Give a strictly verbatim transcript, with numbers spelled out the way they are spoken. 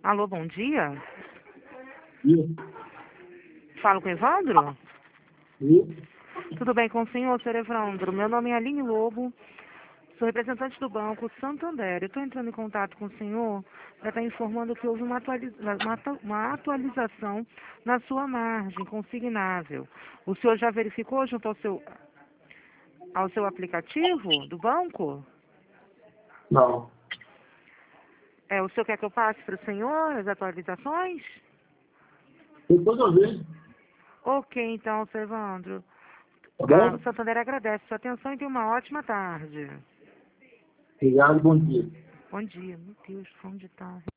Alô, bom dia. Sim. Falo com o Evandro? Sim. Tudo bem com o senhor, senhor Evandro? Meu nome é Aline Lobo, sou representante do Banco Santander. Eu estou entrando em contato com o senhor para estar informando que houve uma, atualiza uma, atu uma atualização na sua margem consignável. O senhor já verificou junto ao seu, ao seu aplicativo do banco? Não. É, o senhor quer que eu passe para o senhor as atualizações? Depois eu vejo. Ok, então, senhor Evandro. Tá Ah, o bom? Santander agradece sua atenção e tenha uma ótima tarde. Obrigado, bom dia. Bom dia. Meu Deus, onde está?